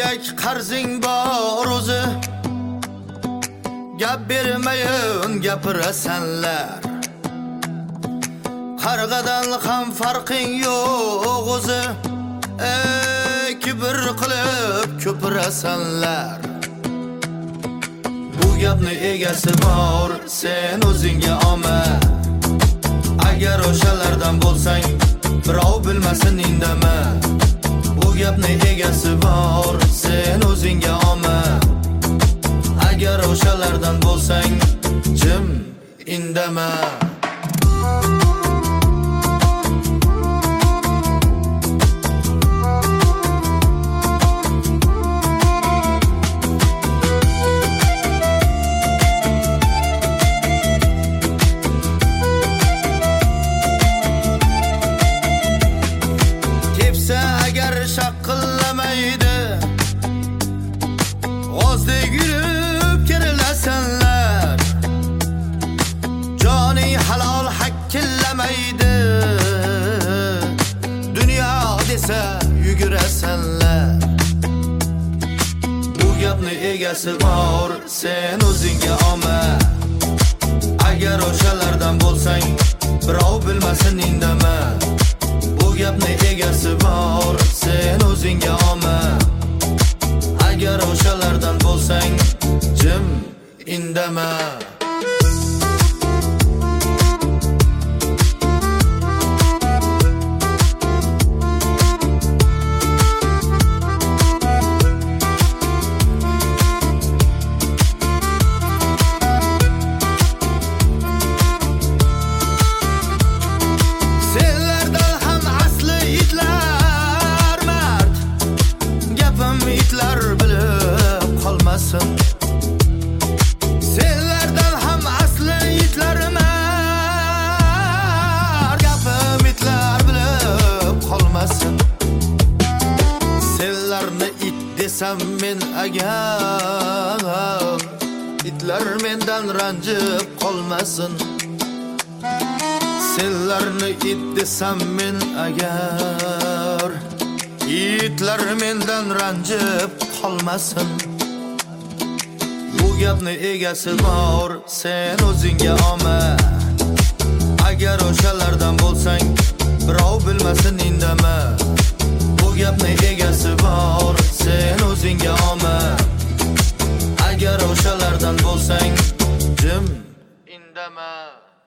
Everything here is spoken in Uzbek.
Demak qarzing bor o'zi, gap bermayin gapirasanlar. Qarg'adan ham farqing yo'q o'zi, kibr qilib ko'pirasanlar. Bu gapni egasi bor, sen o'zingga olma. Agar o'shalardan bo'lsang, birov bilmasin indama. Bu gapni egasi bor, sen o'zingga olma. Agar o'shalardan bo'lsang, jim indama. Agar shaqillamaydi, g'ozdek yurib kerilasanlar. Joning halol hakkillamaydi, dunyo desa yugurasanlar. Bu gapni egasi bor, sen o'zingga olma. Agar o'shalardan bo'lsang, birov bilmasin indama. Bu gapni egasi bor, sen o'zingga olma. Agar o'shalardan bo'lsang, jim indama. Senlardan ham asli itlar mar, gapim itlar bilib qolmasin. Senlarni it desam men agar, itlar mendan ranjib qolmasin. Senlarni it desam men agar, itlar mendan ranjib qolmasin. Bu gapni egasi bor, sen o'zingga olma. Agar o'shalardan bo'lsang, birov bilmasin indama. Bu gapni egasi bor, sen o'zingga olma. Agar o'shalardan bo'lsang, jim indama.